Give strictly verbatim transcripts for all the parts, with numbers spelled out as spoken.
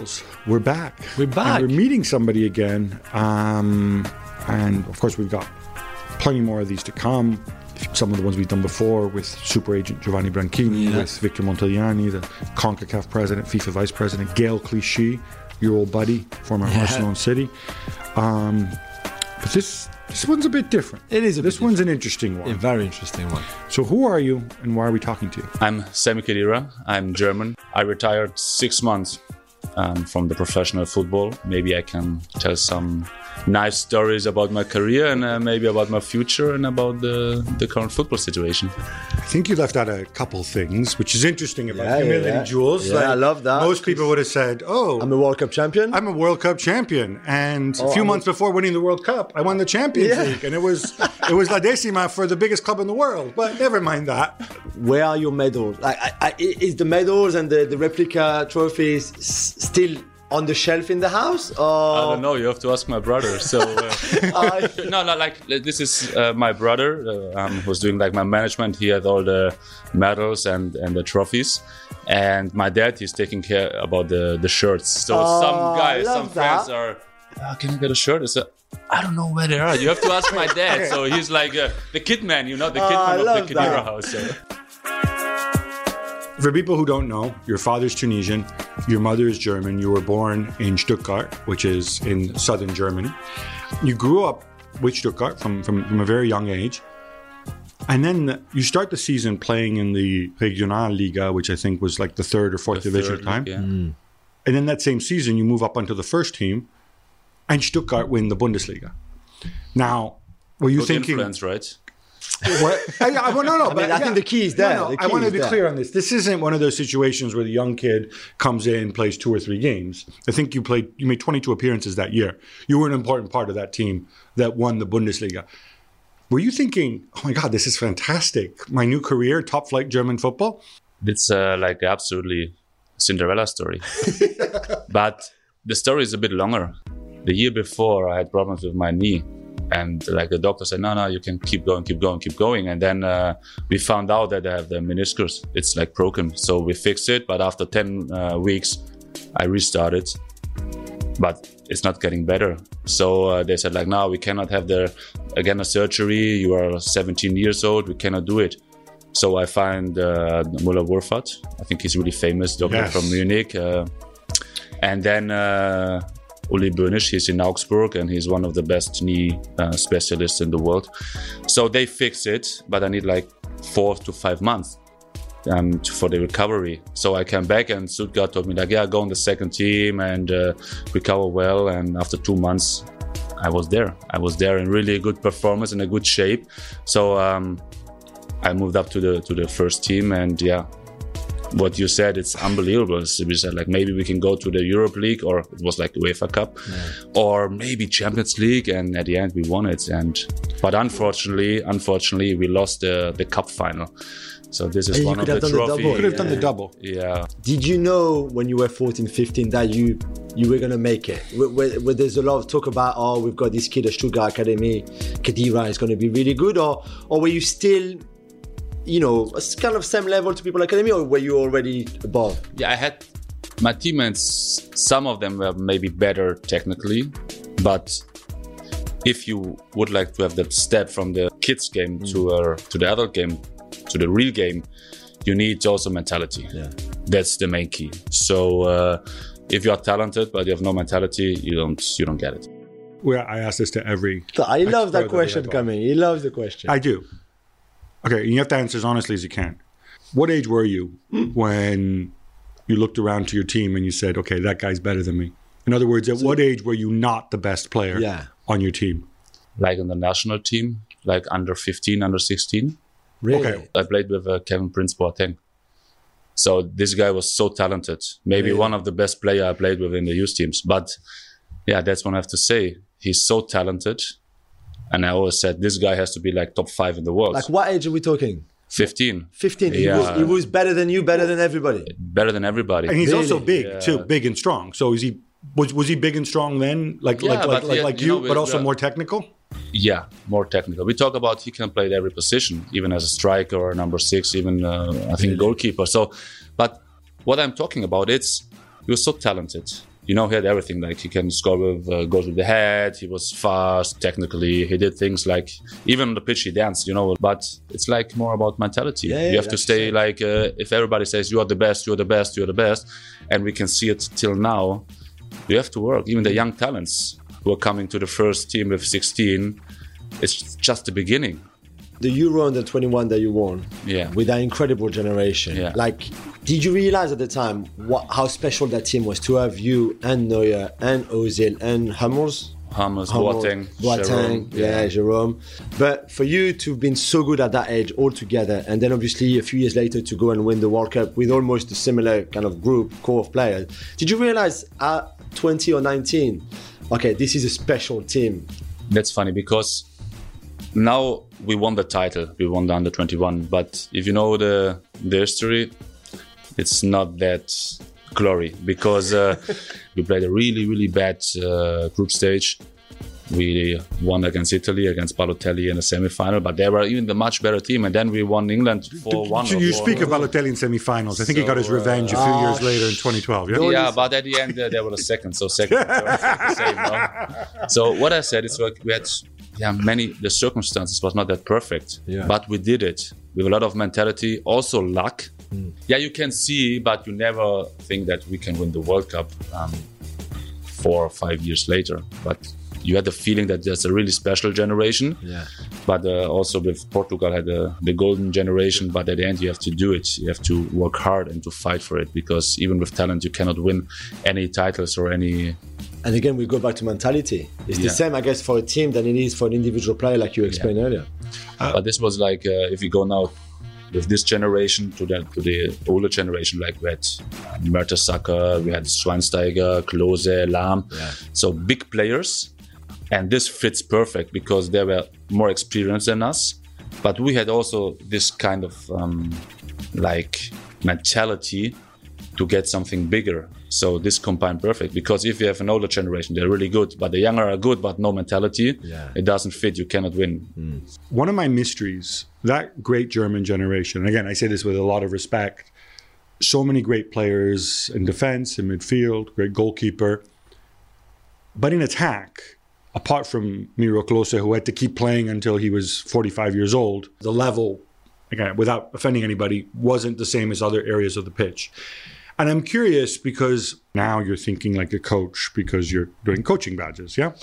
Jules, we're back. We're back. And we're meeting somebody again. Um, and of course, we've got plenty more of these to come. Some of the ones we've done before with Super Agent Giovanni Branchini, yeah. with Victor Montagliani, the CONCACAF president, FIFA vice president, Gael Clichy, your old buddy, former yeah. Barcelona City. Um, but this this one's a bit different. It is a This bit one's an interesting one. A very interesting one. So who are you and why are we talking to you? I'm Sami Khedira. I'm German. I retired six months um, from the professional football. Maybe I can tell some nice stories about my career and uh, maybe about my future and about the, the current football situation. I think you left out a couple things, which is interesting about Yeah, humility, yeah, yeah. Jules. Yeah, I love that. Most people would have said, oh, I'm a World Cup champion. I'm a World Cup champion. And Oh, a few I'm months a- before winning the World Cup, I won the Champions Yeah. League. And it was it was La Decima for the biggest club in the world. But never mind that. Where are your medals? Like, I, I, is the medals and the, the replica trophies s- still on the shelf in the house? Or? I don't know. You have to ask my brother. So uh, I- no, no, like this is uh, my brother uh, um, who's doing like my management. He had all the medals and, and the trophies, and my dad he's taking care about the, the shirts. So Oh, some I guys, love some friends that. are. Oh, can I get a shirt? I said, I don't know where they are. You have to ask my dad. So he's like uh, the kid man, you know, the kid Oh, I man of love the Khedira that. house. So. For people who don't know, your father's Tunisian, your mother is German. You were born in Stuttgart, which is in southern Germany. You grew up with Stuttgart from, from, from a very young age. And then you start the season playing in the Regionalliga, which I think was like the third or fourth The division third at the time. league, yeah. And then that same season, you move up onto the first team, and Stuttgart win the Bundesliga. Now, were you Good thinking? influence, right? What? I, I, well, no, no. I mean, I think the key is there. No, no, The I key want to is be there. clear on this. This isn't one of those situations where the young kid comes in, plays two or three games. I think you played. You made twenty-two appearances that year. You were an important part of that team that won the Bundesliga. Were you thinking, "Oh my God, this is fantastic! My new career, top flight German football"? It's uh, like absolutely Cinderella story. But the story is a bit longer. The year before, I had problems with my knee. And like the doctor said, no, no, you can keep going, keep going, keep going. And then uh, we found out that I have the meniscus. It's like broken. So we fixed it. But after ten uh, weeks, I restarted. But it's not getting better. So uh, they said like, no, we cannot have the, again, a surgery. You are seventeen years old. We cannot do it. So I find uh, Müller-Wurfat. I think he's really famous doctor Yes. from Munich. Uh, and then uh, Uli Bönisch, he's in Augsburg and he's one of the best knee uh, specialists in the world. So they fix it, but I need like four to five months um, to, for the recovery. So I came back and Stuttgart told me like, yeah, go on the second team and uh, recover well. And after two months, I was there. I was there in really good performance, in a good shape. So um, I moved up to the to the first team, and yeah, what you said, it's unbelievable. So we said like maybe we can go to the Europe League, or it was like the UEFA Cup, yeah. or maybe Champions League, and at the end we won it. And but unfortunately, unfortunately, we lost the the cup final. So this is And you one of could the have done the trophies. double. You could have Yeah. done the double. Yeah. Did you know when you were fourteen, fifteen that you you were going to make it? Where, where, where there's a lot of talk about, oh, we've got this kid at Stuttgart Academy, Khedira is going to be really good, or or were you still, you know, kind of same level to People Academy, or were you already above? Yeah, I had my teammates, some of them were maybe better technically, but if you would like to have that step from the kids game mm. to uh, to the adult game, to the real game, you need also mentality. Yeah. That's the main key. So uh, if you are talented but you have no mentality, you don't you don't get it. Well, I ask this to every. I love that expert question we have on. coming. He loves the question. I do. Okay, you have to answer as honestly as you can. What age were you when you looked around to your team and you said, okay, that guy's better than me? In other words, at So- what age were you not the best player Yeah. on your team? Like in the national team, like under fifteen, under sixteen. Really? Okay. I played with uh, Kevin Prince Boateng. So this guy was so talented. Maybe Really? one of the best player I played with in the youth teams. But yeah, that's what I have to say. He's so talented. And I always said, this guy has to be like top five in the world. Like what age are we talking? fifteen. fifteen. He, Yeah. was, he was better than you, better than everybody. Better than everybody. And he's Really? also big Yeah. too, big and strong. So is he was was he big and strong then, like Yeah, like like but like, yeah, like you you, know, but also uh, more technical? Yeah, more technical. We talk about he can play at every position, even as a striker or number six, even uh, I think goalkeeper. So, but what I'm talking about, it's he was so talented. you know, he had everything. Like he can score with uh, goals with the head. He was fast, technically. He did things like even on the pitch he danced, you know. But it's like more about mentality. Yeah, yeah, you have to stay it. like uh, if everybody says you are the best, you are the best, you are the best, and we can see it till now. You have to work. Even the young talents who are coming to the first team with sixteen, it's just the beginning. The Euro under twenty-one that you won, Yeah. with that incredible generation. Yeah. Like, did you realize at the time what, how special that team was to have you and Neuer and Ozil and Hummels? Hummels, Hummels, Boateng, Boateng, Jerome, yeah, Jerome. But for you to have been so good at that age all together, and then obviously a few years later to go and win the World Cup with almost a similar kind of group, core of players, did you realize at twenty or nineteen, okay, this is a special team? That's funny because now we won the title, we won the under twenty-one, but if you know the the history, it's not that glory because uh, we played a really, really bad uh, group stage. We won against Italy, against Balotelli in the semi-final, but they were even the much better team. And then we won England four one. You, you speak of Balotelli in semi-finals. I think so, he got his revenge uh, a few uh, years later in twenty twelve. Yeah, yeah, but at the end uh, they were the second, so second, third, the same. No? So what I said is like we had yeah many. The circumstances was not that perfect, yeah. but we did it with a lot of mentality, also luck. Mm. Yeah, you can see, but you never think that we can win the World Cup um, four or five years later. But you had the feeling that there's a really special generation. Yeah. But uh, also with Portugal had the, the golden generation. But at the end, you have to do it. You have to work hard and to fight for it because even with talent, you cannot win any titles or any. And again, we go back to mentality. It's yeah. the same, I guess, for a team than it is for an individual player, like you explained yeah. earlier. Uh, but this was like uh, if you go now with this generation to the to the older generation, like we had Mertesacker, we had Schweinsteiger, Klose, Lahm. Yeah. So big players. And this fits perfect because they were more experienced than us. But we had also this kind of um, like mentality to get something bigger. So this combined perfect because if you have an older generation, they're really good, but the younger are good, but no mentality, yeah. it doesn't fit. You cannot win. Mm. One of my mysteries, that great German generation, and again, I say this with a lot of respect, so many great players in defense, in midfield, great goalkeeper, but in attack, apart from Miro Klose, who had to keep playing until he was forty-five years old, the level, again, without offending anybody, wasn't the same as other areas of the pitch. And I'm curious because now you're thinking like a coach because you're doing coaching badges, yeah?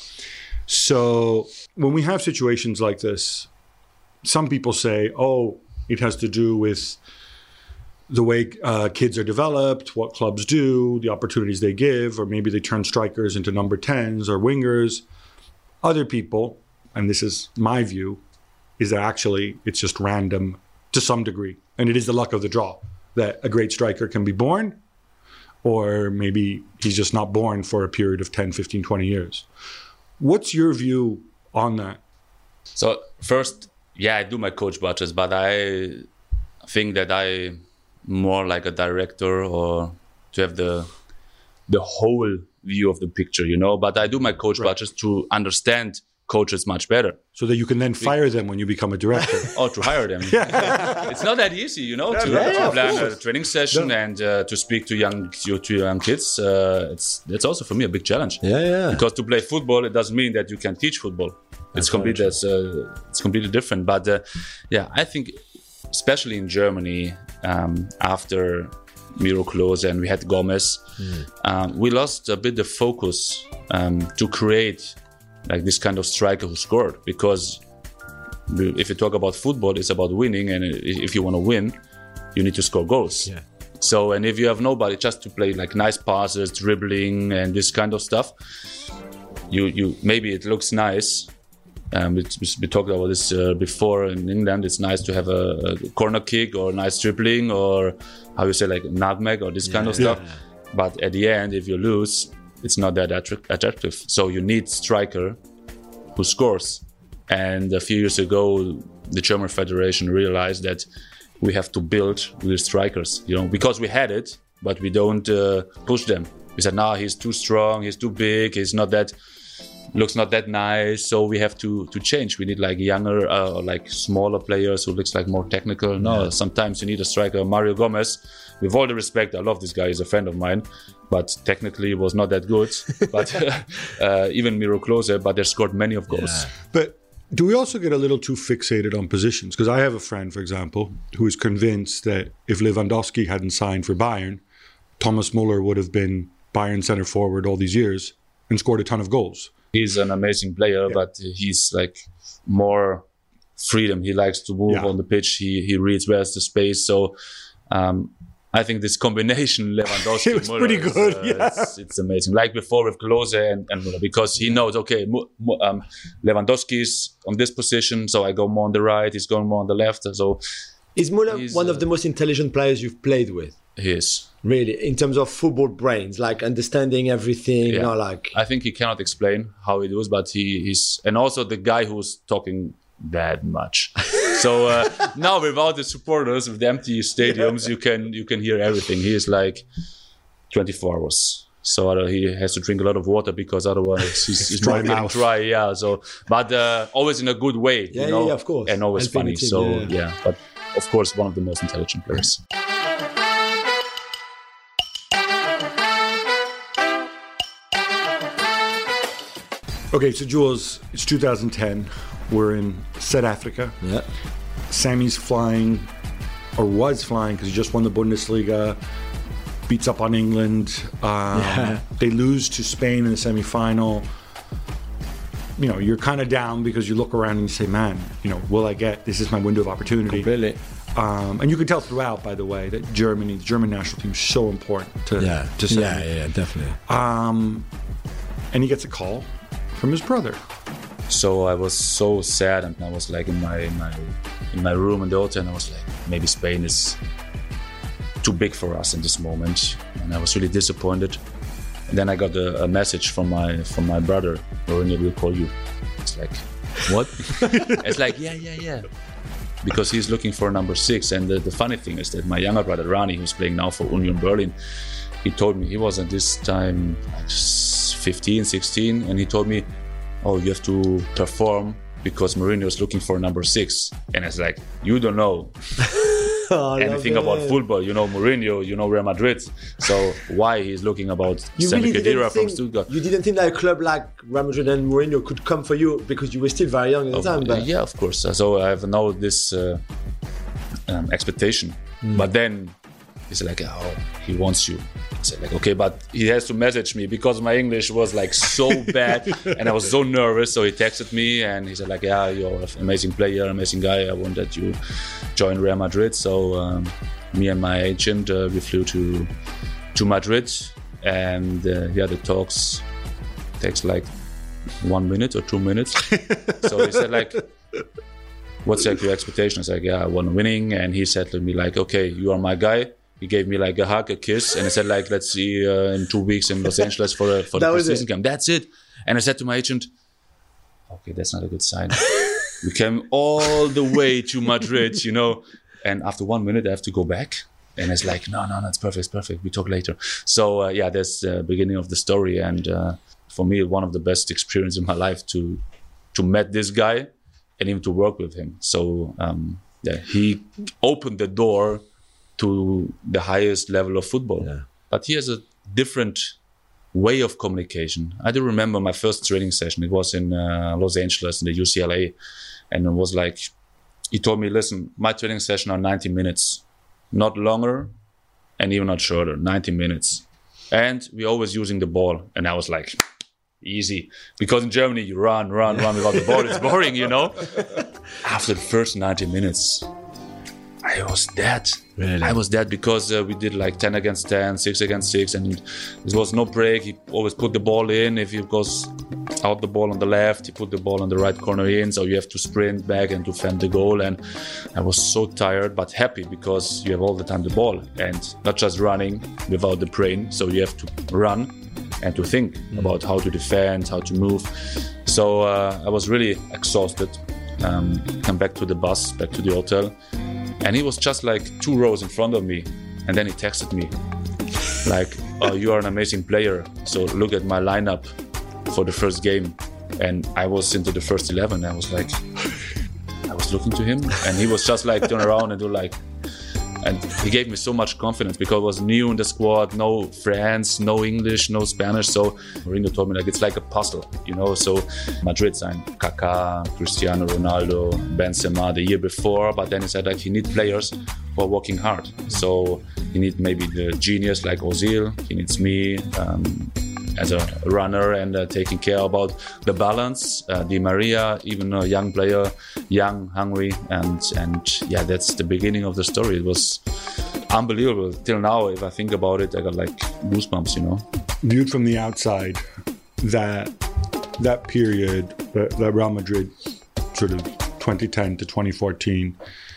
So when we have situations like this, some people say, oh, it has to do with the way uh, kids are developed, what clubs do, the opportunities they give, or maybe they turn strikers into number tens or wingers. Other people, and this is my view, is that actually it's just random to some degree. And it is the luck of the draw that a great striker can be born, or maybe he's just not born for a period of ten, fifteen, twenty years. What's your view on that? So first, yeah, I do my coach badges, but I think that I more like a director or to have the the whole view of the picture, you know, but I do my coach right. badges to understand coaches much better. So that you can then fire them when you become a director. Or to hire them. It's not that easy, you know, yeah, to, yeah, to plan a training session yeah. and uh, to speak to young to, to young kids. Uh, it's it's also for me a big challenge. Yeah, yeah. Because to play football, it doesn't mean that you can teach football. That's it's completely uh, it's completely different. But uh, yeah, I think especially in Germany um, after Miro Klose and we had Gomez, mm. um, we lost a bit the focus um, to create like this kind of striker who scored, because if you talk about football, it's about winning, and if you want to win, you need to score goals. Yeah. So, and if you have nobody just to play like nice passes, dribbling, and this kind of stuff, you you maybe it looks nice. Um, we, we talked about this uh, before in England. It's nice to have a, a corner kick or nice dribbling or how you say like nutmeg or this yeah, kind of stuff. Yeah. But at the end, if you lose, it's not that attractive. So you need striker who scores. And a few years ago, the German Federation realized that we have to build with strikers, you know, because we had it, but we don't uh, push them. We said, no, he's too strong, he's too big, he's not that looks not that nice, so we have to to change. We need like younger, uh, like smaller players who looks like more technical. No, yeah. Sometimes you need a striker. Mario Gomez, with all the respect, I love this guy. He's a friend of mine, but technically was not that good. But uh, even Miro Klose, but they scored many of goals. Yeah. But do we also get a little too fixated on positions? Because I have a friend, for example, who is convinced that if Lewandowski hadn't signed for Bayern, Thomas Muller would have been Bayern center forward all these years and scored a ton of goals. He's an amazing player, yeah. but he's like more freedom. He likes to move yeah. on the pitch. He he reads where's the space. So um, I think this combination, Lewandowski, it was Muller, pretty good. Is, uh, yeah. it's, it's amazing. Like before with Klose and, and Muller, because he knows, okay, um, Lewandowski's on this position, so I go more on the right. He's going more on the left. So is Muller one uh, of the most intelligent players you've played with? He is. Really, in terms of football brains, like understanding everything, yeah. not like... I think he cannot explain how he does, but he, he's... And also the guy who's talking that much. So uh, now without the supporters, with the empty stadiums, you can you can hear everything. He is like twenty-four hours. So uh, he has to drink a lot of water because otherwise he's, he's dry not getting dry. Yeah, so... But uh, always in a good way, yeah, you know? Yeah, of course. And always funny. Team, so, yeah. yeah. But of course, one of the most intelligent players. Okay, so Jules, it's two thousand ten. We're in South Africa. Yeah. Sammy's flying, or was flying, because he just won the Bundesliga, beats up on England. Um, yeah. They lose to Spain in the semi-final. You know, you're kind of down because you look around and you say, man, you know, will I get, this is my window of opportunity. Completely. Um, and you can tell throughout, by the way, that Germany, the German national team is so important to, yeah. to Sammy. Yeah, yeah, definitely. Um, and he gets a call from his brother. So I was so sad, and I was like in my in my in my room in the hotel, and I was like, maybe Spain is too big for us in this moment, and I was really disappointed. And then I got a, a message from my from my brother, Mourinho will call you. It's like, what? It's like, yeah, yeah, yeah, because he's looking for number six. And the, the funny thing is that my younger brother Rani, who's playing now for Union Berlin, he told me, he was at this time like fifteen, sixteen, and he told me, oh, you have to perform because Mourinho is looking for number six. And it's like, you don't know oh, anything about football. You know Mourinho, you know Real Madrid. So why he's looking about Sami really Khedira from think, Stuttgart? You didn't think that a club like Real Madrid and Mourinho could come for you because you were still very young at the oh, time? But... Yeah, of course. So I have now this uh, um, expectation. Mm. But then he's like, oh, he wants you. I said like, okay, but he has to message me because my English was like so bad and I was so nervous. So he texted me and he said like, yeah, you're an amazing player, amazing guy. I want that you join Real Madrid. So um, me and my agent, uh, we flew to to Madrid, and uh, yeah, the talks takes like one minute or two minutes. So he said like, what's like your expectation? I was like, yeah, I want winning. And he said to me like, okay, you are my guy. He gave me like a hug, a kiss, and I said like, let's see uh, in two weeks in Los Angeles for, a, for the preseason camp. That's it. And I said to my agent, okay, that's not a good sign. We came all the way to Madrid, you know, and after one minute I have to go back. And it's like, no, no, no, it's perfect, it's perfect. We talk later. So uh, yeah, that's the beginning of the story. And uh, for me, one of the best experiences in my life to to meet this guy and even to work with him. So um, yeah, he opened the door to the highest level of football. Yeah. But he has a different way of communication. I do remember my first training session. It was in uh, Los Angeles in the U C L A. And it was like, he told me, listen, my training session are ninety minutes, not longer and even not shorter, ninety minutes. And we're always using the ball. And I was like, easy. Because in Germany, you run, run, run without the ball. It's boring, you know? After the first ninety minutes, I was dead. Really? I was dead because uh, we did like ten against ten, six against six, and there was no break. He always put the ball in. If he goes out the ball on the left, he put the ball on the right corner in. So you have to sprint back and defend the goal. And I was so tired, but happy because you have all the time the ball and not just running without the brain. So you have to run and to think mm. about how to defend, how to move. So uh, I was really exhausted. Um, come back to the bus, back to the hotel. And he was just like two rows in front of me. And then he texted me like, oh, you are an amazing player. So look at my lineup for the first game. And I was into the first eleven. I was like, I was looking to him, and he was just like turn around and do like, and he gave me so much confidence because I was new in the squad, no friends, no English, no Spanish. So Mourinho told me like it's like a puzzle, you know. So Madrid signed Kaká, Cristiano Ronaldo, Benzema the year before, but then he said like he need players who are working hard. So he need maybe the genius like Ozil. He needs me. Um, as a runner and uh, taking care about the balance. Uh, Di Maria, even a young player, young, hungry, and and yeah, that's the beginning of the story. It was unbelievable. Till now, if I think about it, I got like goosebumps, you know. Viewed from the outside, that that period, that, that Real Madrid, sort of twenty ten to twenty fourteen,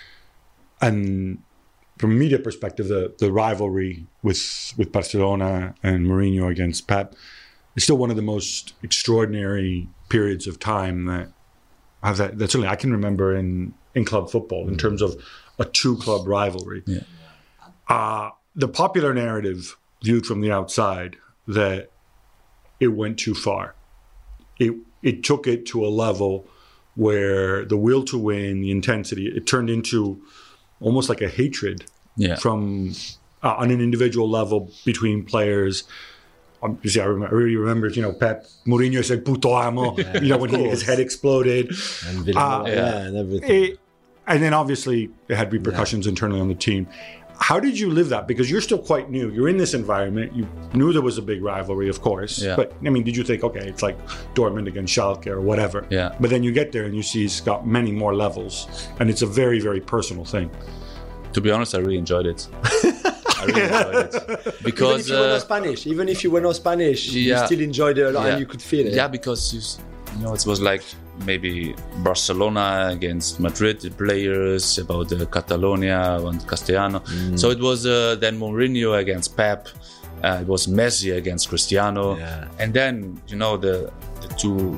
and from a media perspective, the, the rivalry with with Barcelona and Mourinho against Pep is still one of the most extraordinary periods of time that I've that, that certainly I can remember in, in club football in terms of a true club rivalry. Yeah. Uh, the popular narrative viewed from the outside that it went too far. It it took it to a level where the will to win, the intensity, it turned into almost like a hatred yeah. from uh, on an individual level between players. Um, you see, I, remember, I really remember, you know, Pep Mourinho said "puto amo," Yeah, you know, when he, his head exploded, and Villanova, Uh, yeah. yeah. and everything. It- and then obviously it had repercussions internally on the team. How did you live that? Because you're still quite new. You're in this environment. You knew there was a big rivalry, of course. Yeah. But I mean, did you think, okay, it's like Dortmund against Schalke or whatever? Yeah. But then you get there and you see it's got many more levels, and it's a very, very personal thing. To be honest, I really enjoyed it. I really enjoyed it because Even if you were uh, not Spanish, even if you were not Spanish, you yeah. still enjoyed it a lot yeah. and you could feel it. Yeah, because you, s- you know, it was like maybe Barcelona against Madrid, the players about the Catalonia and Castellano. Mm. So it was uh, then Mourinho against Pep. Uh, it was Messi against Cristiano. Yeah. And then, you know, the, the two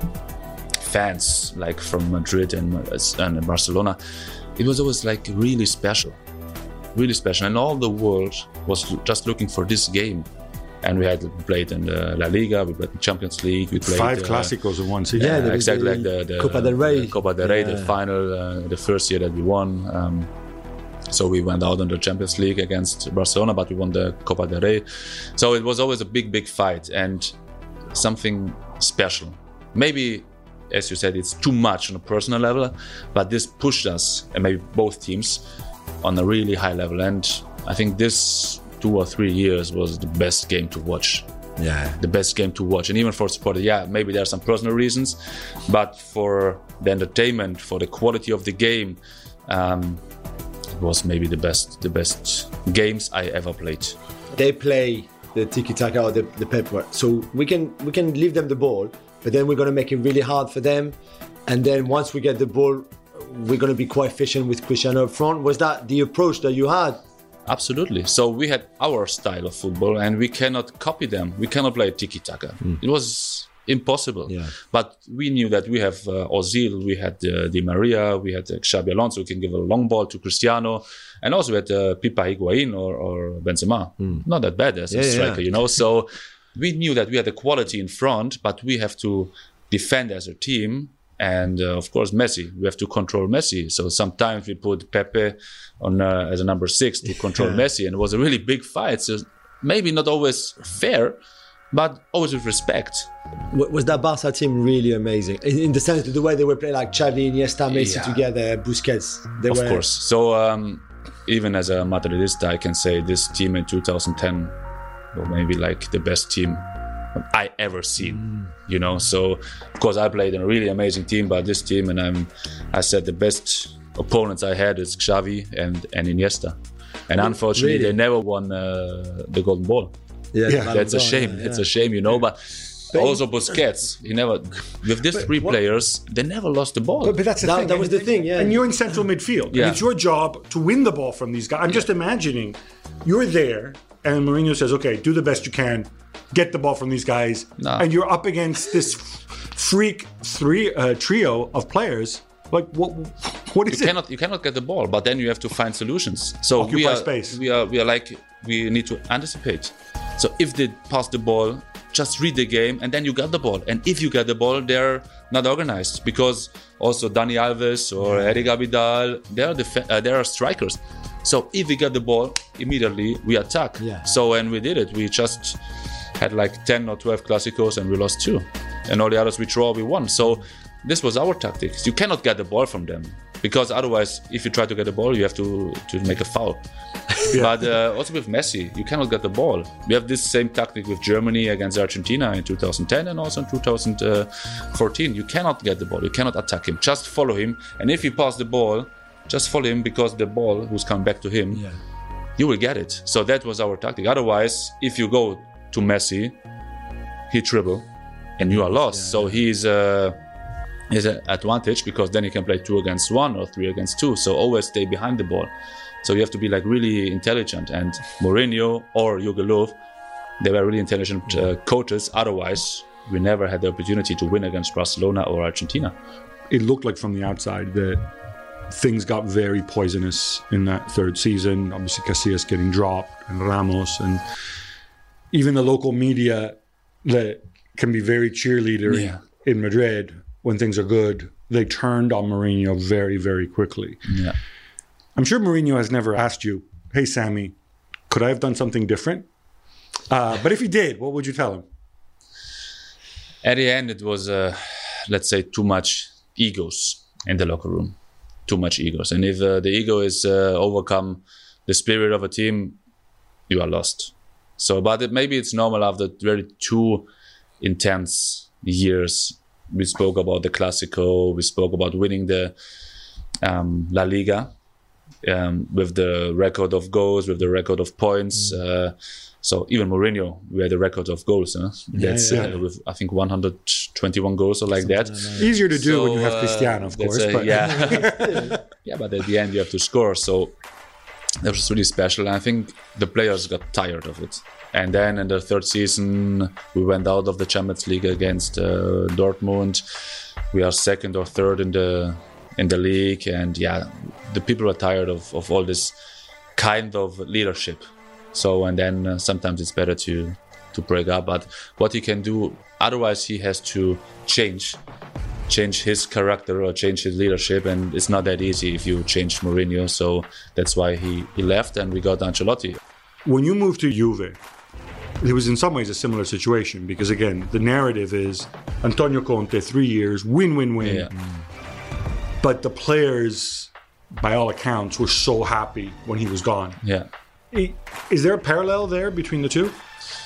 fans like from Madrid and, and Barcelona, it was always like really special, really special. And all the world was just looking for this game. And we had played in the La Liga, we played in Champions League, we played Five uh, Clásicos in one season. Yeah, yeah, there was exactly the like the, the Copa del Rey. the Copa del Rey, the Yeah. final, uh, the first year that we won. Um, so we went out in the Champions League against Barcelona, but we won the Copa del Rey. So it was always a big, big fight and something special. Maybe, as you said, it's too much on a personal level, but this pushed us, and maybe both teams, on a really high level. And I think this two or three years was the best game to watch. Yeah. The best game to watch, and even for supporters, yeah, maybe there are some personal reasons, but for the entertainment, for the quality of the game, um, it was maybe the best, the best games I ever played. They play the tiki-taka or the, the Pep work. So we can we can leave them the ball, but then we're going to make it really hard for them. And then once we get the ball, we're going to be quite efficient with Cristiano up front. Was that the approach that you had? Absolutely. So we had our style of football, and we cannot copy them. We cannot play tiki-taka. Mm. It was impossible. Yeah. But we knew that we have uh, Ozil, we had uh, Di Maria, we had uh, Xabi Alonso, who can give a long ball to Cristiano, and also we had uh, Pipa Higuain or, or Benzema. Mm. Not that bad as yeah, a striker, yeah. you know. So we knew that we had the quality in front, but we have to defend as a team. And uh, of course, Messi. We have to control Messi. So sometimes we put Pepe on uh, as a number six to control Yeah. Messi, and it was a really big fight. So maybe not always fair, but always with respect. W- Was that Barca team really amazing? In, in the sense that the way they were playing, like Xavi, Iniesta, Messi Yeah. together, Busquets. They Of were, course. So um, even as a Madridista, I can say this team in two thousand ten was maybe like the best team I ever seen. Mm. You know, so of course I played in a really amazing team, but this team, and I'm, I said the best opponents I had is Xavi and and Iniesta, and unfortunately Really? they never won uh, the Golden Ball. Yeah, Yeah. That's a Ballon d'Or, shame. yeah, It's yeah. a shame, you know. But, But- also Busquets, he never. With these three what- players, they never lost the ball. But, but that's the That- thing. that was the And- thing, yeah. And you're in central midfield. Yeah. And it's your job to win the ball from these guys. I'm just imagining you're there, and Mourinho says, "Okay, do the best you can, get the ball from these guys," No. and you're up against this freak three uh, trio of players. Like, what? What is you it? cannot you cannot get the ball, but then you have to find solutions. So Occupy we are space. we are we are like we need to anticipate. So if they pass the ball, just read the game, and then you get the ball. And if you get the ball, they're not organized, because also Dani Alves or Eric Abidal, they are def- uh, they are strikers. So if we get the ball, immediately we attack. Yeah. So when we did it, we just had like ten or twelve Clásicos and we lost two. And all the others we draw, we won. So this was our tactics. You cannot get the ball from them, because otherwise, if you try to get the ball, you have to, to make a foul. Yeah. But uh, also with Messi, you cannot get the ball. We have this same tactic with Germany against Argentina in two thousand ten and also in two thousand fourteen. You cannot get the ball. You cannot attack him. Just follow him. And if he pass the ball, just follow him, because the ball who's coming back to him, yeah. you will get it. So that was our tactic. Otherwise, if you go to Messi, he dribble and you are lost. Yeah, so yeah. he's uh, he's an advantage, because then he can play two against one or three against two. So always stay behind the ball. So you have to be like really intelligent. And Mourinho or Jogi Löw, they were really intelligent uh, coaches. Otherwise, we never had the opportunity to win against Barcelona or Argentina. It looked like from the outside that things got very poisonous in that third season. Obviously, Casillas getting dropped and Ramos, and even the local media that can be very cheerleader yeah. in Madrid when things are good, they turned on Mourinho very, very quickly. Yeah. I'm sure Mourinho has never asked you, hey, Sammy, could I have done something different? Uh, but if he did, what would you tell him? At the end, it was, uh, let's say, too much egos in the locker room. Too much egos. And if uh, the ego is uh, overcome the spirit of a team, you are lost. So, but it, maybe it's normal after very two intense years. We spoke about the Clásico, we spoke about winning the um, La Liga um, with the record of goals, with the record of points. Mm. Uh, so even Mourinho, we had a record of goals. Huh? Yeah, That's yeah. Uh, with I think one hundred twenty-one goals or like Something that. Like that. Easier to do so, when you have uh, Cristiano, of course. A, but. Yeah, yeah, but at the end you have to score. So that was really special. And I think the players got tired of it. And then in the third season, we went out of the Champions League against uh, Dortmund. We are second or third in the in the league, and yeah, the people are tired of, of all this kind of leadership. So and then uh, sometimes it's better to to break up. But what he can do, otherwise he has to change, change his character or change his leadership, and it's not that easy if you change Mourinho. So that's why he, he left, and we got Ancelotti. When you moved to Juve, it was in some ways a similar situation, because again, the narrative is Antonio Conte, three years, win, win, win. Yeah. But the players, by all accounts, were so happy when he was gone. Yeah. Is there a parallel there between the two?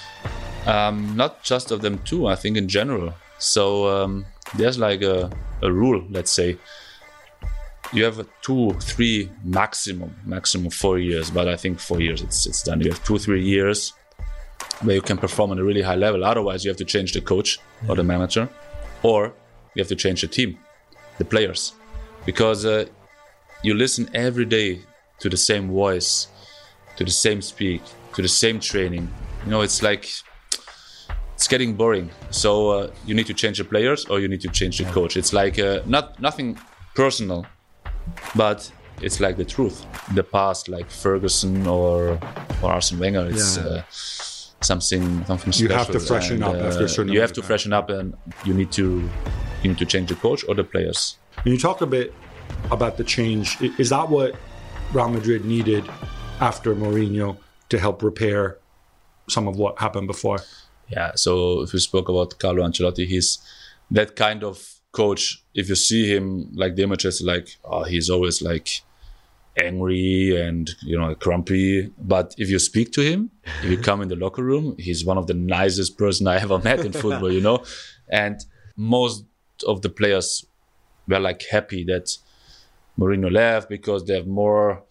Um, not just of them two, I think in general. So um, there's like a, a rule, let's say. You have a two, three, maximum, maximum four years. But I think four years, it's it's done. You have two, three years where you can perform on a really high level. Otherwise, you have to change the coach yeah. or the manager, or you have to change the team, the players, because uh, you listen every day to the same voice, to the same speak, to the same training. You know, it's like it's getting boring. So uh, you need to change the players, or you need to change the coach. It's like uh, not nothing personal, but it's like the truth. In the past, like Ferguson or or Arsene Wenger, it's. Yeah. Uh, Something, something special. You have to freshen and, up after a certain. Uh, you have to freshen up, and you need to, you need to change the coach or the players. And you talk a bit about the change. Is that what Real Madrid needed after Mourinho to help repair some of what happened before? Yeah. So if we spoke about Carlo Ancelotti, he's that kind of coach. If you see him, like the images, like oh, he's always like angry and, you know, grumpy. But if you speak to him, if you come in the locker room, he's one of the nicest person I ever met in football, you know. And most of the players were like happy that Mourinho left, because they have more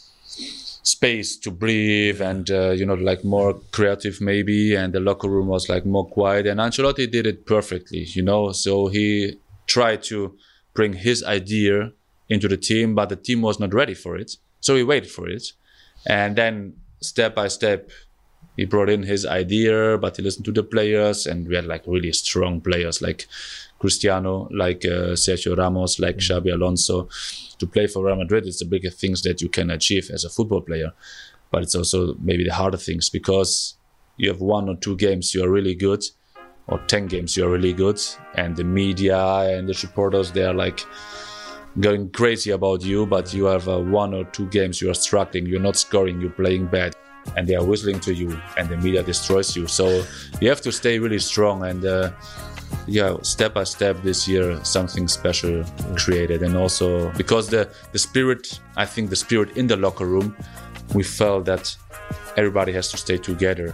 space to breathe and, uh, you know, like more creative maybe. And the locker room was like more quiet. And Ancelotti did it perfectly, you know. So he tried to bring his idea into the team, but the team was not ready for it. So he waited for it. And then step by step, he brought in his idea, but he listened to the players, and we had like really strong players like Cristiano, like uh, Sergio Ramos, like mm-hmm. Xabi Alonso. To play for Real Madrid, it's the bigger things that you can achieve as a football player. But it's also maybe the harder things, because you have one or two games you are really good, or ten games, you're really good. And the media and the supporters, they are like going crazy about you, but you have uh, one or two games, you are struggling, you're not scoring, you're playing bad. And they are whistling to you, and the media destroys you. So you have to stay really strong. And uh, yeah, step by step this year, something special created. And also because the, the spirit, I think the spirit in the locker room, we felt that everybody has to stay together.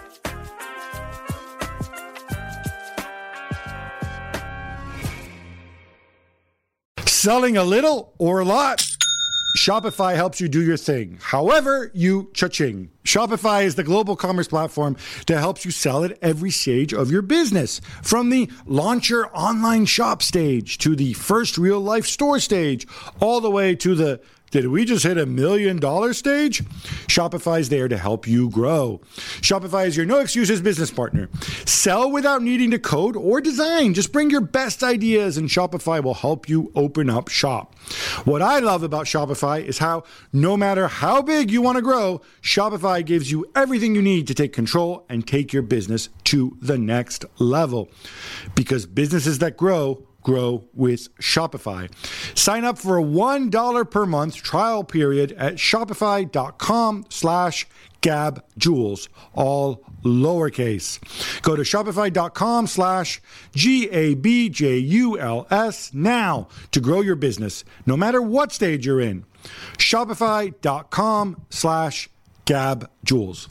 Selling a little or a lot? Shopify helps you do your thing. However, you cha-ching. Shopify is the global commerce platform that helps you sell at every stage of your business. From the launch your online shop stage to the first real life store stage, all the way to the did we just hit a million dollar stage? Shopify is there to help you grow. Shopify is your no excuses business partner. Sell without needing to code or design. Just bring your best ideas and Shopify will help you open up shop. What I love about Shopify is how no matter how big you want to grow, Shopify gives you everything you need to take control and take your business to the next level. Because businesses that grow, grow with Shopify. Sign up for a one dollar per month trial period at shopify.com slash gabjules, all lowercase. Go to shopify.com slash G-A-B-J-U-L-S now to grow your business, no matter what stage you're in. Shopify.com slash gabjules.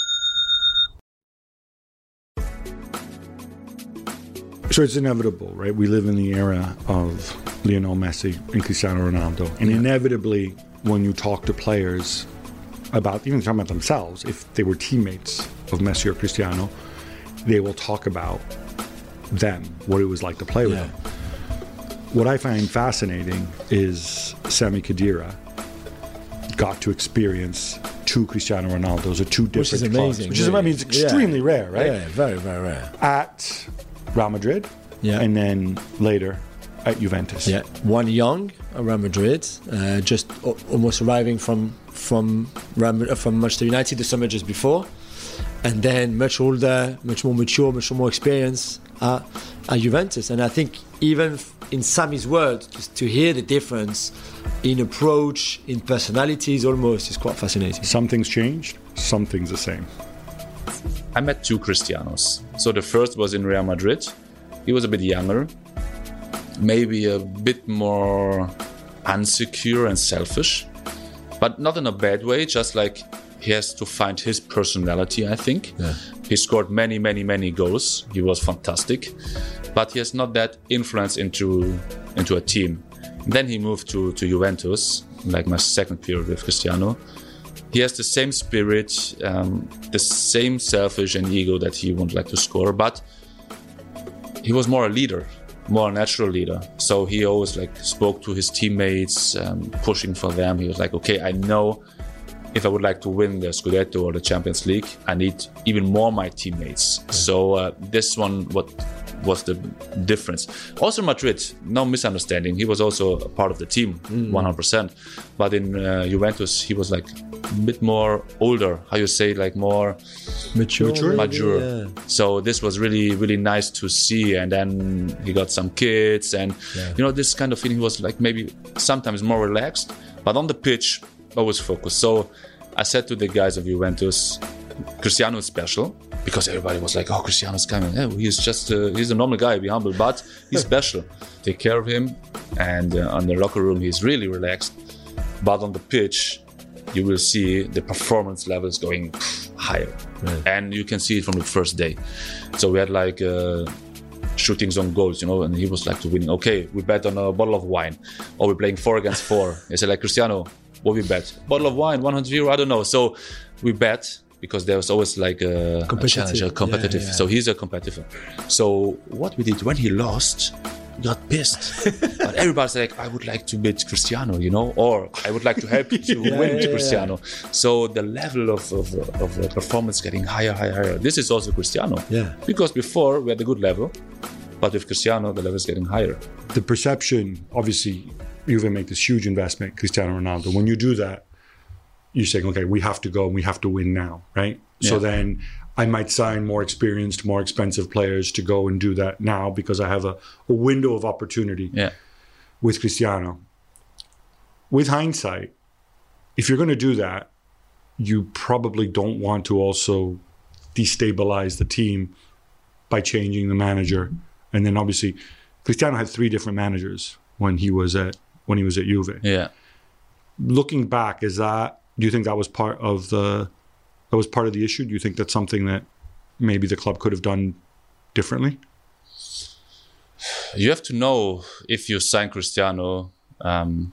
So it's inevitable, right? We live in the era of Lionel Messi and Cristiano Ronaldo. And yeah. inevitably, when you talk to players about, even talking about themselves, if they were teammates of Messi or Cristiano, they will talk about them, what it was like to play with yeah. them. What I find fascinating is Sami Khedira got to experience two Cristiano Ronaldos at two different which is amazing, clubs. Which is, I mean, it's extremely yeah. rare, right? Yeah, very, very rare. At Real Madrid, yeah. and then later at Juventus. Yeah, one young at Real Madrid, uh, just o- almost arriving from from Real, from Manchester United the summer just before, and then much older, much more mature, much more experience at, at Juventus. And I think even in Sami's words, just to hear the difference in approach, in personalities, almost is quite fascinating. Some things changed, some things the same. I met two Cristianos. So the first was in Real Madrid. He was a bit younger, maybe a bit more insecure and selfish, but not in a bad way, just like he has to find his personality, I think. Yeah. He scored many, many, many goals. He was fantastic, but he has not that influence into, into a team. And then he moved to, to Juventus, like my second period with Cristiano. He has the same spirit, um, the same selfish and ego that he would like to score, but he was more a leader, more a natural leader. So he always like spoke to his teammates, um, pushing for them. He was like, okay, I know if I would like to win the Scudetto or the Champions League, I need even more my teammates. Yeah. So uh, this one, what was the difference. Also Madrid, no misunderstanding. He was also a part of the team, mm. one hundred percent. But in uh, Juventus, he was like a bit more older. How you say, like more mature. Mature. mature. Yeah. So this was really, really nice to see. And then he got some kids, and yeah. you know, this kind of feeling. He was like maybe sometimes more relaxed, but on the pitch, always focused. So I said to the guys of Juventus, Cristiano is special. Because everybody was like, oh, Cristiano's coming. Oh, he's just, uh, he's a normal guy, be humble, but he's special. Take care of him. And uh, on the locker room, he's really relaxed. But on the pitch, you will see the performance levels going higher. Right. And you can see it from the first day. So we had like uh, shootings on goals, you know, and he was like to winning. Okay, we bet on a bottle of wine. Or we're playing four against four. He said like, Cristiano, what we bet? Bottle of wine, one hundred euro, I don't know. So we bet. Because there was always like a, a challenge, a competitive. Yeah, yeah. So he's a competitor. So what we did when he lost, we got pissed. But everybody's like, I would like to beat Cristiano, you know, or I would like to help you to yeah, win yeah, to Cristiano. Yeah. So the level of of, of the performance getting higher, higher, higher. This is also Cristiano. Yeah. Because before we had a good level, but with Cristiano the level is getting higher. The perception, obviously, Juve make this huge investment, Cristiano Ronaldo. When you do that, you're saying, okay, we have to go and we have to win now, right? Yeah. So then I might sign more experienced, more expensive players to go and do that now because I have a, a window of opportunity Yeah. with Cristiano. With hindsight, if you're going to do that, you probably don't want to also destabilize the team by changing the manager. And then obviously, Cristiano had three different managers when he was at when he was at Juve. Yeah. Looking back, is that do you think that was part of the that was part of the issue? Do you think that's something that maybe the club could have done differently? You have to know if you sign Cristiano, um,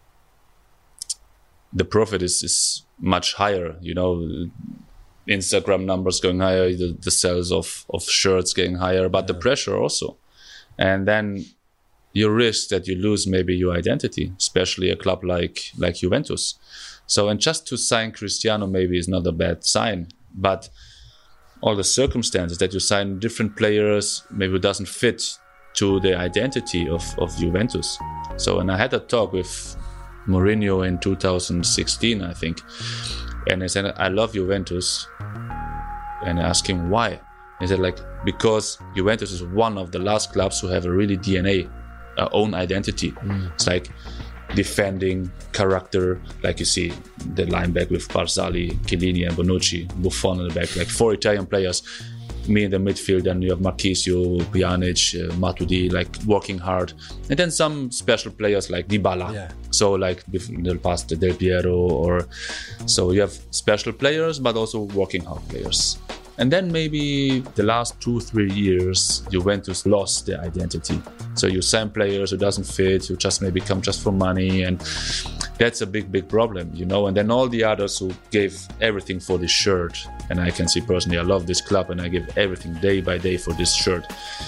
the profit is, is much higher. You know, Instagram numbers going higher, the, the sales of, of shirts getting higher, but yeah. the pressure also. And then you risk that you lose maybe your identity, especially a club like like Juventus. So, and just to sign Cristiano maybe is not a bad sign, but all the circumstances that you sign different players maybe it doesn't fit to the identity of, of Juventus. So, and I had a talk with Mourinho in two thousand sixteen, I think, and I said, I love Juventus, and I asked him why. He said, like, because Juventus is one of the last clubs who have a really D N A, uh, own identity. Mm. It's like defending character, like you see the line back with Barzagli, Chiellini and Bonucci, Buffon in the back, like four Italian players, me in the midfield, and you have Marchisio, Pjanic, uh, Matuidi, like working hard, and then some special players like Dybala. Yeah. So like Del Past, Del Piero, or so you have special players, but also working hard players. And then maybe the last two, three years, Juventus lost their identity. So you sign players who doesn't fit, who just maybe come just for money. And that's a big, big problem, you know. And then all the others who gave everything for this shirt. And I can see personally, I love this club and I give everything day by day for this shirt.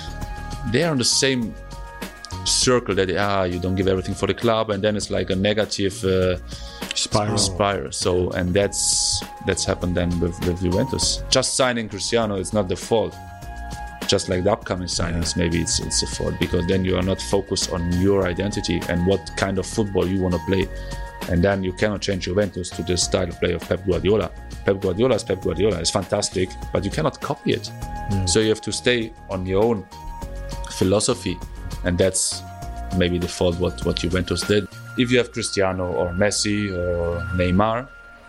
They are on the same circle that, ah, you don't give everything for the club. And then it's like a negative uh, spiral. spiral. So, and that's that's happened then with, with Juventus. Just signing Cristiano is not the fault. Just like the upcoming signings, yeah. maybe it's it's a fault because then you are not focused on your identity and what kind of football you want to play. And then you cannot change Juventus to the style of play of Pep Guardiola. Pep Guardiola is Pep Guardiola. It's fantastic, but you cannot copy it. Mm. So you have to stay on your own philosophy. And that's maybe the fault what, what Juventus did. If you have Cristiano or Messi or Neymar,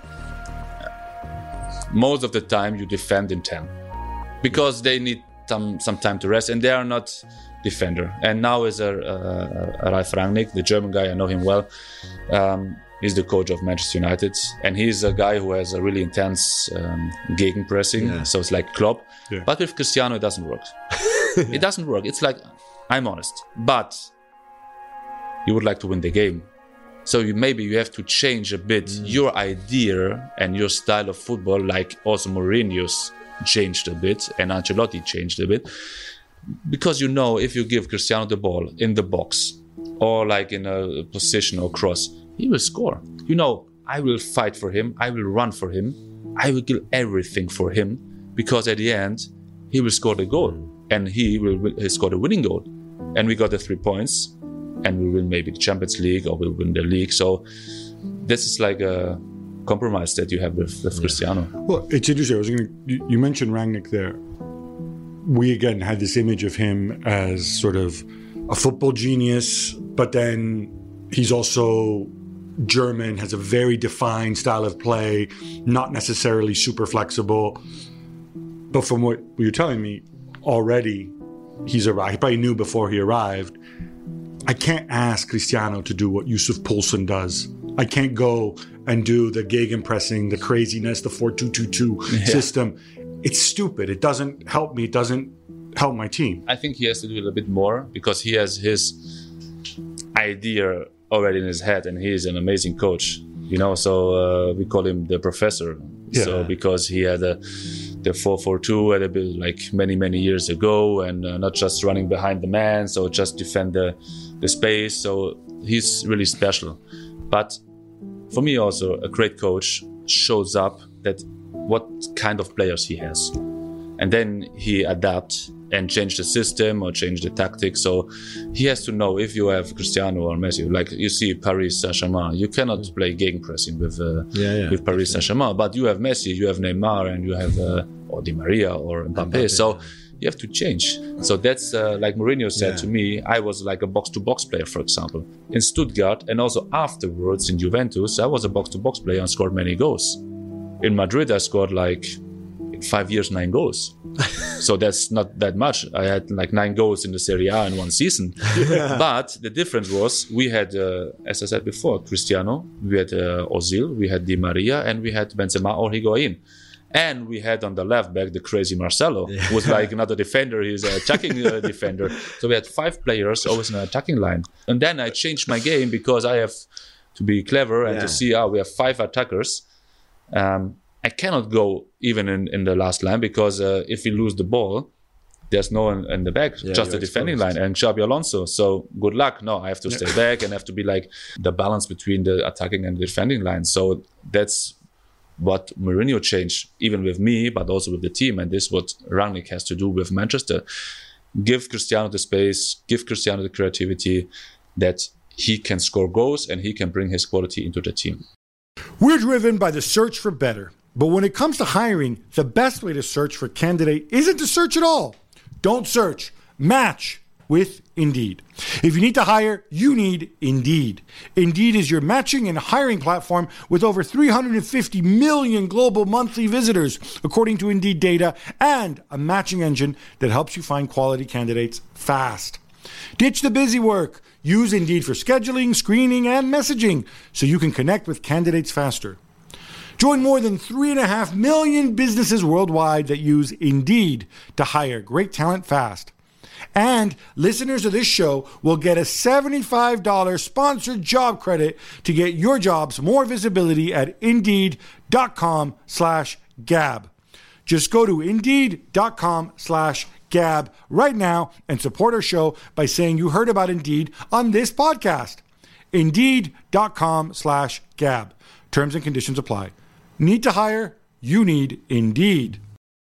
most of the time you defend in ten because they need some, some time to rest and they are not defender. And now is a, a, a Ralf Rangnick, the German guy, I know him well. Um, he's the coach of Manchester United and he's a guy who has a really intense um, gegenpressing. Yeah. So it's like Klopp. Yeah. But with Cristiano, it doesn't work. yeah. It doesn't work. It's like, I'm honest, but you would like to win the game. So you, maybe you have to change a bit mm. your idea and your style of football, like also Mourinho's changed a bit and Ancelotti changed a bit. Because you know, if you give Cristiano the ball in the box or like in a position or cross, he will score. You know, I will fight for him. I will run for him. I will give everything for him because at the end, he will score the goal and he will, will score the winning goal. And we got the three points and we win maybe the Champions League or we'll win the league. So this is like a compromise that you have with, with yeah. Cristiano. Well, it's interesting. I was going to, you, you mentioned Rangnick there. We again had this image of him as sort of a football genius, but then he's also German, has a very defined style of play, not necessarily super flexible. But from what you're telling me, already he's arrived. He probably knew before he arrived. I can't ask Cristiano to do what Yusuf Poulsen does. I can't go and do the gegenpressing, the craziness, the four two two two yeah. system. It's stupid. It doesn't help me. It doesn't help my team. I think he has to do a little bit more because he has his idea already in his head and he is an amazing coach. You know, so uh, we call him the professor. Yeah. So because he had a, the four four two at a bit like many, many years ago and uh, not just running behind the man, so just defend the, the space. So he's really special. But for me also, a great coach shows up that what kind of players he has. And then he adapts and change the system or change the tactics. So he has to know if you have Cristiano or Messi, like you see Paris Saint-Germain, you cannot play gegenpressing with uh, Yeah, yeah. with Paris Saint-Germain, but you have Messi, you have Neymar, and you have uh, or Di Maria or Mbappe. Mbappe, So you have to change. So that's uh, like Mourinho said Yeah. to me, I was like a box-to-box player, for example. In Stuttgart and also afterwards in Juventus, I was a box-to-box player and scored many goals. In Madrid, I scored like in five years, nine goals. So that's not that much. I had like nine goals in the Serie A in one season. But the difference was we had, uh, as I said before, Cristiano, we had uh, Ozil, we had Di Maria, and we had Benzema or Higuain. And we had on the left back the crazy Marcelo, who was like another defender. He's an attacking uh, defender. So we had five players always in an attacking line. And then I changed my game because I have to be clever and Yeah. to see, ah, we have five attackers. Um, I cannot go even in, in the last line because uh, if we lose the ball, there's no one in the back, Yeah, just the you're defending exposed. line and Xabi Alonso. So good luck. No, I have to stay back and have to be like the balance between the attacking and the defending line. So that's what Mourinho changed, even with me, but also with the team. And this is what Rangnick has to do with Manchester. Give Cristiano the space, give Cristiano the creativity that he can score goals and he can bring his quality into the team. We're driven by the search for better. But when it comes to hiring, the best way to search for a candidate isn't to search at all. Don't search. Match with Indeed. If you need to hire, you need Indeed. Indeed is your matching and hiring platform with over three hundred fifty million global monthly visitors, according to Indeed data, and a matching engine that helps you find quality candidates fast. Ditch the busy work. Use Indeed for scheduling, screening, and messaging so you can connect with candidates faster. Join more than three and a half million businesses worldwide that use Indeed to hire great talent fast. And listeners of this show will get a seventy-five dollars sponsored job credit to get your jobs more visibility at Indeed.com slash Gab. Just go to Indeed.com slash Gab right now and support our show by saying you heard about Indeed on this podcast. Indeed.com slash Gab. Terms and conditions apply. Need to hire? You need Indeed.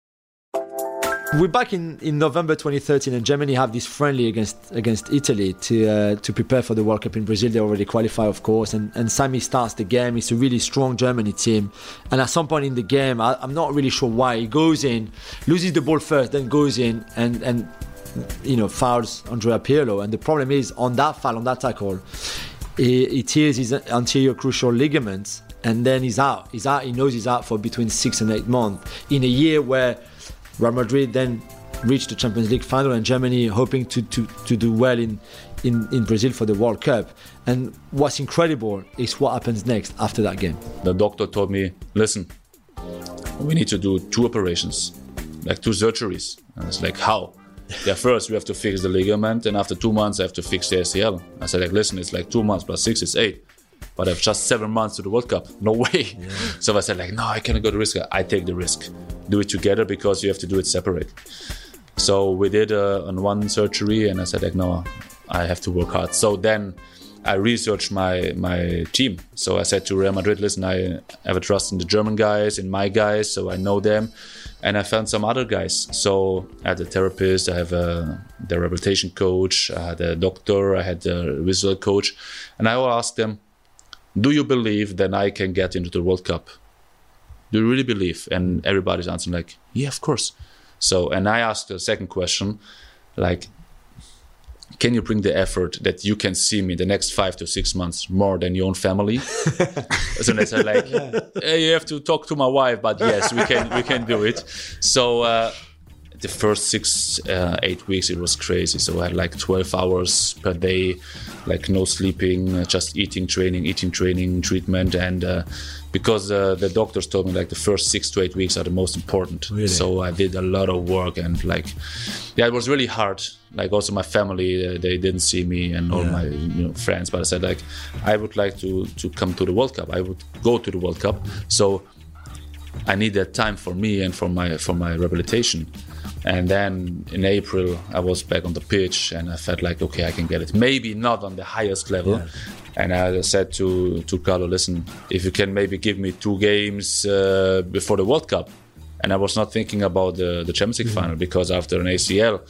We're back in, in November twenty thirteen, and Germany have this friendly against against Italy to uh, to prepare for the World Cup in Brazil. They already qualify, of course, and, and Sami starts the game. It's a really strong Germany team, and at some point in the game, I, I'm not really sure why, he goes in, loses the ball first, then goes in and and you know fouls Andrea Pirlo. And the problem is on that foul, on that tackle, he, he tears his anterior cruciate ligaments, and then he's out. He's out. He knows he's out for between six and eight months in a year where Real Madrid then reached the Champions League final and Germany hoping to, to, to do well in, in, in Brazil for the World Cup. And what's incredible is what happens next after that game. The doctor told me, listen, we need to do two operations, like two surgeries. And it's like, how? Yeah, first we have to fix the ligament, and after two months I have to fix the A C L. I said, like, listen, it's like two months plus six is eight. But I have just seven months to the World Cup. No way. Yeah. So I said, like, no, I cannot go the risk. I take the risk. Do it together because you have to do it separate. So we did uh, on one surgery, and I said, like, no, I have to work hard. So then I researched my my team. So I said to Real Madrid, listen, I have a trust in the German guys, in my guys, so I know them. And I found some other guys. So I had a therapist, I have a the rehabilitation coach, I had a doctor, I had a visual coach. And I will ask them, do you believe that I can get into the World Cup? Do you really believe? And everybody's answering like, yeah, of course. So, and I asked the second question, like, can you bring the effort that you can see me the next five to six months more than your own family? So they said like, yeah. Hey, you have to talk to my wife, but yes, we can we can do it. So uh, the first six, uh, eight weeks, it was crazy. So I had like twelve hours per day, like no sleeping, uh, just eating, training, eating, training, treatment. And uh, because uh, the doctors told me like the first six to eight weeks are the most important. Really? So I did a lot of work and like, yeah, it was really hard. Like also my family, uh, they didn't see me and all yeah. my you know, friends. But I said like, I would like to, to come to the World Cup. I would go to the World Cup. So I need that time for me and for my for my rehabilitation. And then in April, I was back on the pitch and I felt like, okay, I can get it. Maybe not on the highest level. Yeah. And I said to, to Carlo, listen, if you can maybe give me two games uh, before the World Cup, and I was not thinking about the, the Champions League Mm-hmm. final, because after an A C L,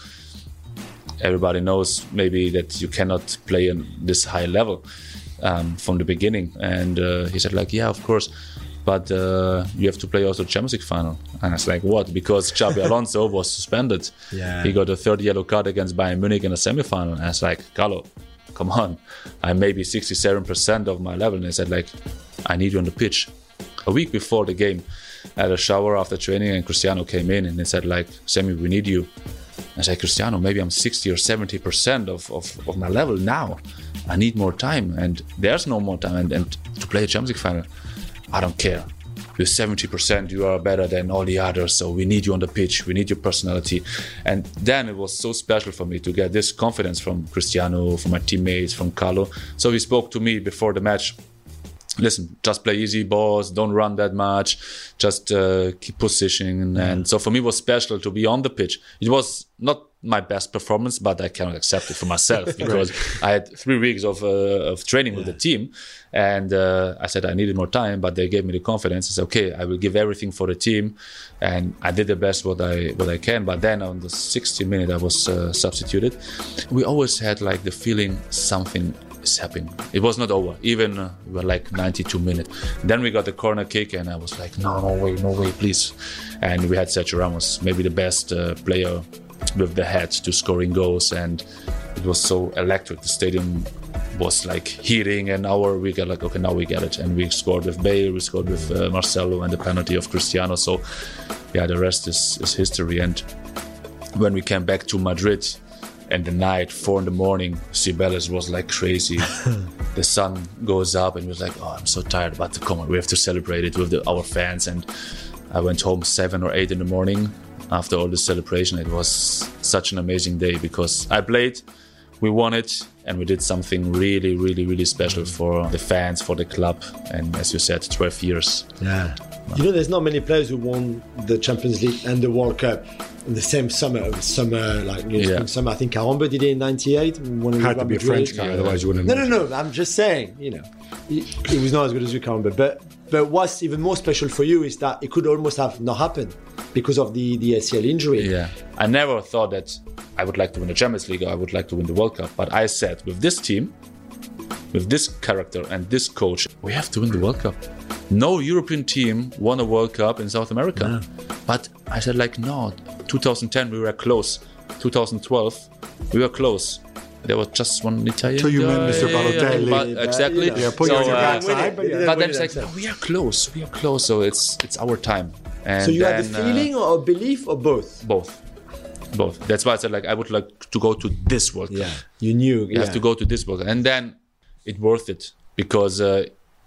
everybody knows maybe that you cannot play on this high level um, from the beginning. And uh, he said like, yeah, of course, but uh, you have to play also Champions League final. And I was like, what? Because Xabi Alonso was suspended. Yeah. He got a third yellow card against Bayern Munich in a semi-final. And I was like, Carlo, come on. I'm maybe sixty-seven percent of my level. And I said like, I need you on the pitch. A week before the game, I had a shower after training, and Cristiano came in and he said like, Sammy, we need you. I said, Cristiano, maybe I'm sixty or seventy percent of, of, of my level now. I need more time, and there's no more time. And, and to play a Champions League final, I don't care. You're seventy percent, you are better than all the others, so we need you on the pitch, we need your personality. And then it was so special for me to get this confidence from Cristiano, from my teammates, from Carlo. So he spoke to me before the match. Listen, just play easy balls, don't run that much, just uh, keep positioning. And so for me, it was special to be on the pitch. It was not my best performance, but I cannot accept it for myself because I had three weeks of, uh, of training yeah. with the team. And uh, I said I needed more time, but they gave me the confidence. I said, okay, I will give everything for the team. And I did the best what I what I can. But then on the sixtieth minute, I was uh, substituted. We always had like the feeling something is happening. It was not over. Even uh, we were like ninety-two minutes. Then we got the corner kick, and I was like, no, no way, no way, please. And we had Sergio Ramos, maybe the best uh, player with the head to scoring goals, and it was so electric. The stadium was like heating, and our we got like, okay, now we get it. And we scored with Bale, we scored with uh, Marcelo, and the penalty of Cristiano. So yeah, the rest is, is history. And when we came back to Madrid, and the night, four in the morning, Cibeles was like crazy. The sun goes up, and we was like, oh, I'm so tired, but come on, we have to celebrate it with the, our fans. And I went home seven or eight in the morning after all this celebration. It was such an amazing day because I played, we won it, and we did something really, really, really special for the fans, for the club. And as you said, twelve years. Yeah. You know, there's not many players who won the Champions League and the World Cup in the same summer. Summer, like you know, Yeah. spring summer. I think Caramba did it in ninety-eight. When he Had was to be a Real Madrid. French guy, otherwise you wouldn't. No, no, no. I'm just saying, you know, he, he was not as good as you, Caramba. But but what's even more special for you is that it could almost have not happened because of the, the A C L injury. Yeah, I never thought that I would like to win the Champions League or I would like to win the World Cup. But I said, with this team, with this character and this coach, we have to win the World Cup. No European team won a World Cup in South America. No. But I said like, no, twenty ten we were close. twenty twelve we were close. There was just one Italian Till you met guy. Mister Balotelli. But Yeah, exactly. you know. Yeah, put you on your uh, backside, but yeah. but then Win it's it like, themselves. no, we are close. We are close. So it's it's our time. And So you then, had the uh, feeling or a belief or both? both. Both. That's why I said like I would like to go to this World Cup. You knew. You have to go to this World Cup. And then it's worth it because uh,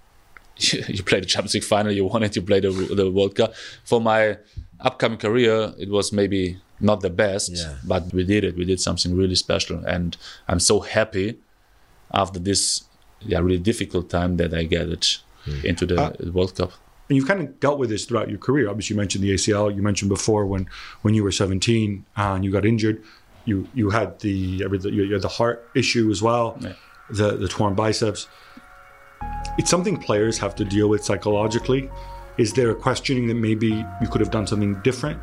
you play the Champions League final, you won it, you play the, the World Cup. For my upcoming career, it was maybe not the best, Yeah. but we did it. We did something really special. And I'm so happy after this yeah, really difficult time that I get it into the Uh, World Cup. And you've kind of dealt with this throughout your career. Obviously, you mentioned the A C L. You mentioned before when, when you were seventeen uh, and you got injured, you you had the you had the heart issue as well, Yeah. the the torn biceps. It's something players have to deal with psychologically. Is there a questioning that maybe you could have done something different?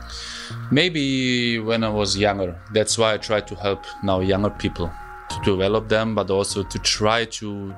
Maybe when I was younger. That's why I try to help now younger people to develop them, but also to try to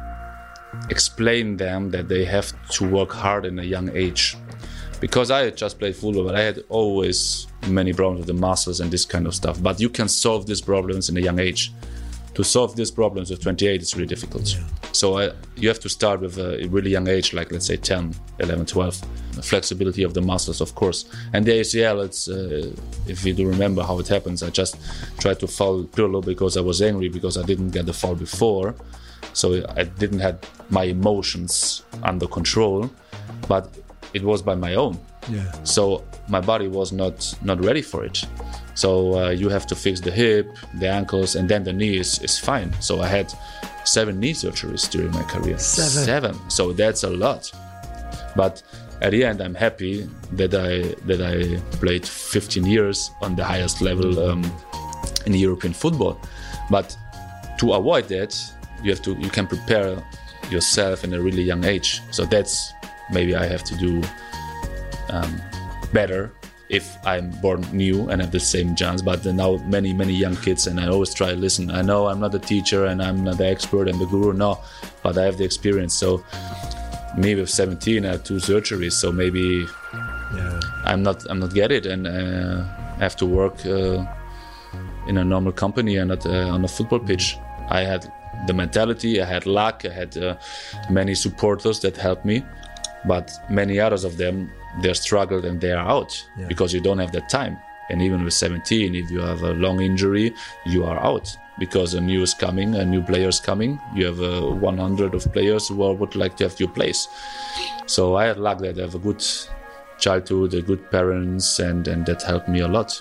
explain them that they have to work hard in a young age. Because I had just played football, but I had always many problems with the muscles and this kind of stuff. But you can solve these problems in a young age. To solve these problems at twenty-eight, it's really difficult. Yeah. So I, you have to start with a really young age, like let's say ten, eleven, twelve. The flexibility of the muscles, of course. And the A C L, it's, uh, if you do remember how it happens, I just tried to foul Pirlo because I was angry because I didn't get the foul before. So I didn't have my emotions under control, but it was by my own. Yeah. So my body was not, not ready for it. So uh, you have to fix the hip, the ankles, and then the knee is, is fine. So I had seven knee surgeries during my career. Seven. Seven. So that's a lot. But at the end, I'm happy that I that I played fifteen years on the highest level um, in European football. But to avoid that, you have to you can prepare yourself in a really young age. So that's maybe I have to do um, better if I'm born new and have the same chance. But now many, many young kids, and I always try to listen. I know I'm not a teacher and I'm not the expert and the guru, no, but I have the experience. So maybe with seventeen, I have two surgeries, so maybe yeah. I'm not I'm not get it, and uh, have to work uh, in a normal company and not uh, on a football pitch. I had the mentality, I had luck, I had uh, many supporters that helped me, but many others of them, they struggled and they are out yeah. because you don't have that time. And even with seventeen, if you have a long injury, you are out because a new is coming, a new player is coming. You have uh, one hundred of players who would like to have your place. So I had luck that I have a good childhood, a good parents, and, and that helped me a lot.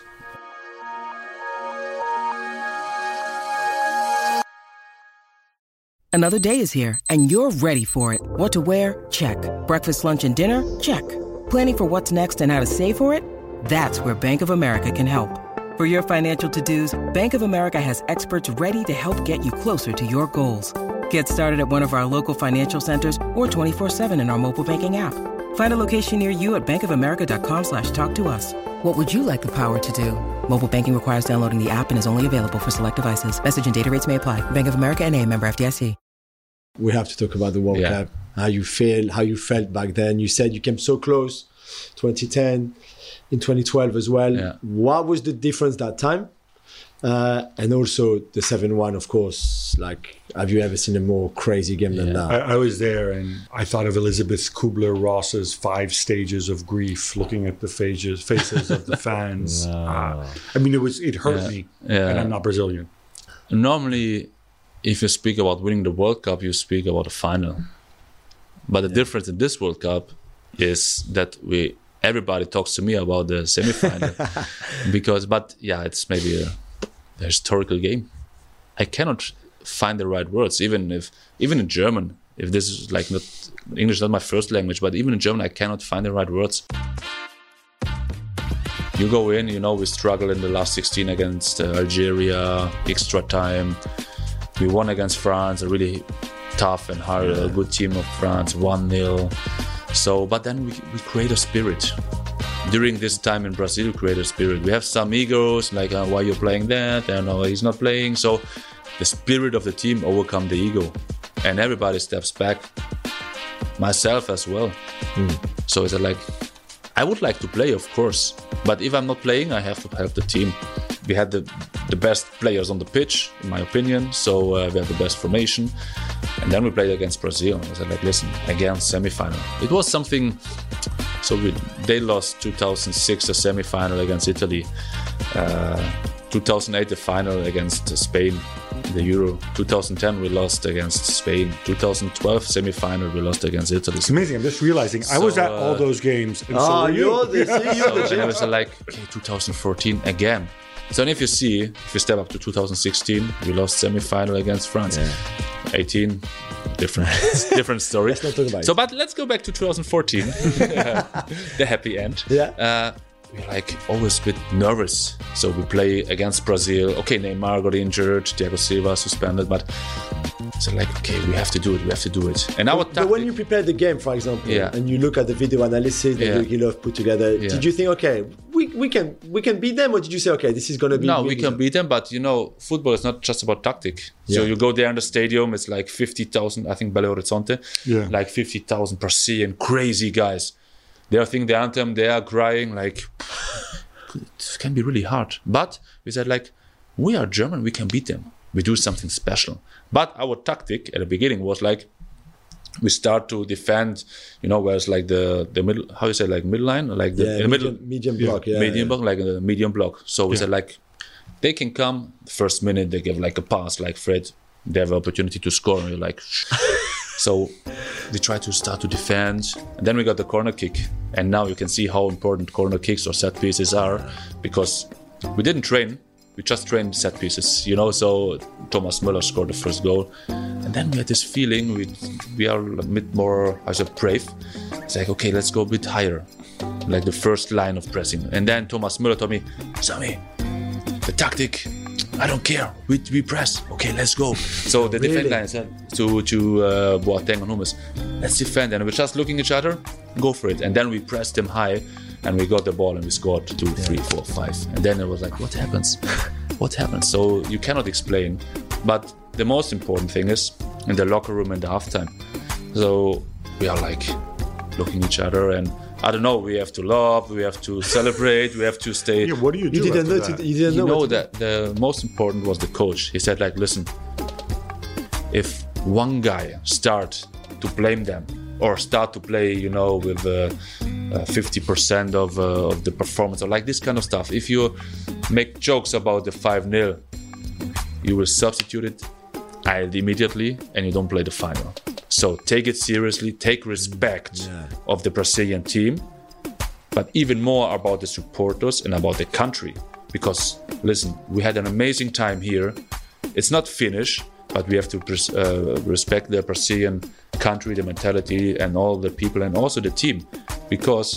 Another day is here, and you're ready for it. What to wear? Check. Breakfast, lunch, and dinner? Check. Planning for what's next and how to save for it? That's where Bank of America can help. For your financial to-dos, Bank of America has experts ready to help get you closer to your goals. Get started at one of our local financial centers or twenty-four seven in our mobile banking app. Find a location near you at bankofamerica.com slash talk to us. What would you like the power to do? Mobile banking requires downloading the app and is only available for select devices. Message and data rates may apply. Bank of America N A, member F D I C. We have to talk about the World yeah. Cup. How you feel, how you felt back then. You said you came so close, twenty ten, in twenty twelve as well. Yeah. What was the difference that time? Uh, and also the seven one, of course. Like, have you ever seen a more crazy game than Yeah. that? I, I was there, and I thought of Elizabeth Kubler-Ross's Five Stages of Grief, looking at the faces, faces of the fans. Wow. Uh, I mean, it was it hurt Yeah. me, Yeah. and I'm not Brazilian. Normally, if you speak about winning the World Cup, you speak about a final. But the yeah. difference in this World Cup is that we everybody talks to me about the semi-final because, but yeah, it's maybe a, a historical game. I cannot find the right words, even if even in German. If this is like not English, is not my first language, but even in German, I cannot find the right words. You go in, you know, we struggled in the last sixteen against uh, Algeria, extra time. We won against France, a really tough and hard, a good team of France, one nil. So, but then we, we create a spirit. During this time in Brazil, we create a spirit. We have some egos, like, uh, why you're playing that? And uh, he's not playing. So the spirit of the team overcome the ego. And everybody steps back, myself as well. Mm. So it's like, I would like to play, of course. But if I'm not playing, I have to help the team. We had the, the best players on the pitch, in my opinion. So uh, we had the best formation. And then we played against Brazil. I said, like, listen, again, semi-final. It was something... So we, they lost two thousand six, the semi-final against Italy. Uh, two thousand eight, the final against Spain, the Euro. two thousand ten, we lost against Spain. two thousand twelve, semi-final, we lost against Italy. It's amazing. I'm just realizing so, I was at uh, all those games. And oh, so were you. you're the, see, you're so, the and I was like, okay, two thousand fourteen again. So then if you see, if you step up to two thousand sixteen, we lost semi-final against France. Yeah. eighteen, different different story. Let's not talk about so, it. but let's go back to two thousand fourteen, the happy end. Yeah. Uh, we're like always a bit nervous. So we play against Brazil. Okay, Neymar got injured, Thiago Silva suspended, but so like, okay, we have to do it, we have to do it. And our but, tactic, but when you prepare the game, for example, yeah. and you look at the video analysis that yeah. Jogi Löw put together, yeah. did you think, okay, we, we can we can beat them, or did you say, okay, this is going to be... No, we can beat them, but you know, football is not just about tactic. Yeah. So you go there in the stadium, it's like fifty thousand, I think Belo Horizonte, yeah. like fifty thousand Brazilian crazy guys. They are singing the anthem, they are crying, like, it can be really hard. But we said, like, we are German, we can beat them. We do something special. But our tactic at the beginning was like, we start to defend, you know, where it's like the, the middle, how you say, like middle line? Like the, yeah, in the medium, middle. medium block, yeah. Medium yeah. block, like a medium block. So we yeah. said, like, they can come, first minute, they give like a pass, like Fred, they have an opportunity to score, and you're like, so we try to start to defend, and then we got the corner kick, and now you can see how important corner kicks or set pieces are, because we didn't train, we just trained set pieces, you know. So Thomas Müller scored the first goal, and then we had this feeling we we are a bit more, I said, brave. It's like, okay, let's go a bit higher, like the first line of pressing. And then Thomas Müller told me, Sami, the tactic, I don't care. We, we press. Okay, let's go. So the Really? defense line said to to uh, Boateng and Hummels, let's defend. And we're just looking at each other, go for it. And then we pressed them high. and we got the ball and we scored two, three, four, five. And then it was like, what happens? What happens? So you cannot explain. But the most important thing is in the locker room in the halftime. So we are like looking at each other and I don't know, we have to laugh, we have to celebrate, we have to stay. Yeah, what do you do? You didn't know. after To, that? you didn't You know. know what to that the most important was the coach. He said like, listen, if one guy start to blame them or start to play, you know, with uh, uh, fifty percent of, uh, of the performance or like this kind of stuff, if you make jokes about the five nil, you will substitute it immediately and you don't play the final. So take it seriously, take respect Yeah. of the Brazilian team, but even more about the supporters and about the country. Because, listen, we had an amazing time here. It's not finished, but we have to pres- uh, respect the Brazilian country, the mentality, and all the people, and also the team. Because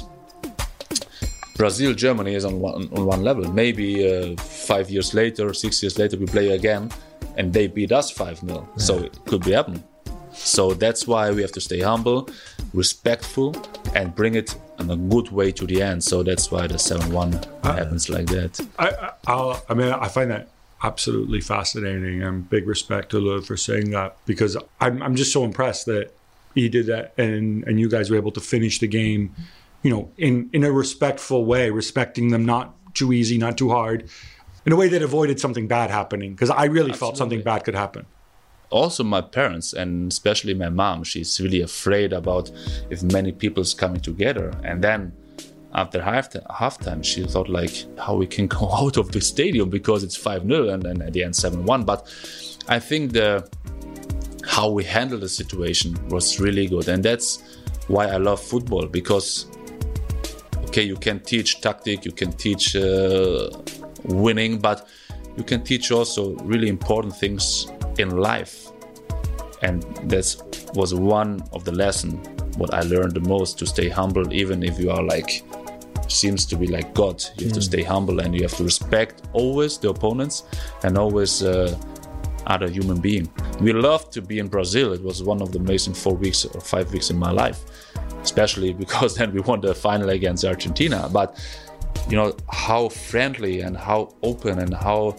Brazil, Germany is on one, on one level. Maybe uh, five years later, six years later, we play again, and they beat us five nil. Yeah. So it could be happen. So that's why we have to stay humble, respectful, and bring it in a good way to the end. So that's why the seven one uh, happens like that. I, I, I'll, I mean, I find that absolutely fascinating, and big respect to Lou for saying that, because I'm, I'm just so impressed that he did that, and, and you guys were able to finish the game, you know, in, in a respectful way, respecting them, not too easy, not too hard, in a way that avoided something bad happening, because I really Absolutely. felt something bad could happen. Also my parents, and especially my mom, she's really afraid about if many people's coming together. And then after half halftime, she thought like how we can go out of the stadium because it's five nil and then at the end seven one. But I think the how we handled the situation was really good. And that's why I love football, because okay, you can teach tactic, you can teach uh, winning, but you can teach also really important things in life. And that was one of the lessons what I learned the most, to stay humble, even if you are like seems to be like God. You have mm. to stay humble, and you have to respect always the opponents and always uh, other human being. We loved to be in Brazil. It was one of the amazing four weeks or five weeks in my life, especially because then we won the final against Argentina. But you know how friendly and how open and how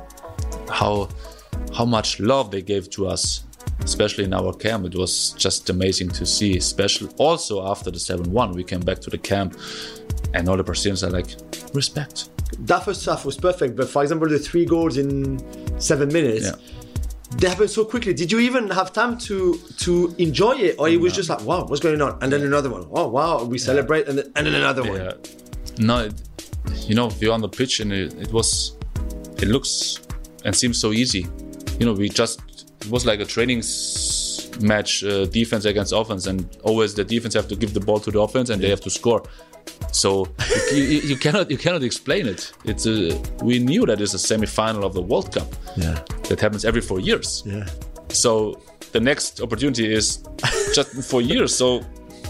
how how much love they gave to us, especially in our camp. It was just amazing to see, especially also after the seven one. We came back to the camp and all the Brazilians are like, respect. That first half was perfect, but for example, the three goals in seven minutes, yeah. they happened so quickly. Did you even have time to to enjoy it, or it was no. just like, wow, what's going on? And then yeah. another one. Oh, wow, we celebrate, yeah. and, then, and then another one. Yeah. No, it, you know, you're on the pitch and it, it was, it looks and seems so easy. You know, we just, it was like a training match, uh, defense against offense, and always the defense have to give the ball to the offense and yeah. they have to score. So you, you, you cannot you cannot explain it. It's a, we knew that it's a semi-final of the World Cup. Yeah, that happens every four years. Yeah. So the next opportunity is just in four years. So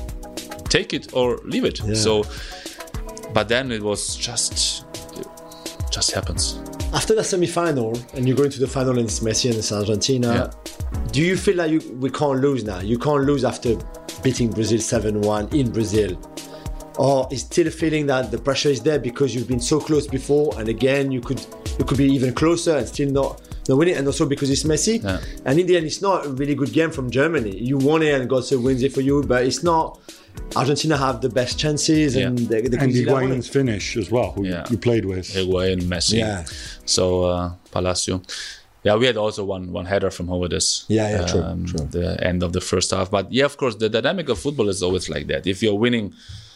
take it or leave it. Yeah. So, but then it was just it just happens. After the semi-final and you go into the final and it's Messi and it's Argentina, yeah. do you feel like you, we can't lose now? You can't lose after beating Brazil seven one in Brazil? Or is still a feeling that the pressure is there because you've been so close before, and again you could you could be even closer and still not, not win it, and also because it's Messi. Yeah. And in the end, it's not a really good game from Germany. You won it and God so wins it for you, but it's not. Argentina have the best chances, yeah. and they, they and Higuain's finish as well, who yeah. you played with. Higuain, Messi. Yeah. So uh, Palacio. Yeah, we had also one one header from Hovedes. Yeah, yeah, true, um, true. The end of the first half. But yeah, of course, the dynamic of football is always like that. If you're winning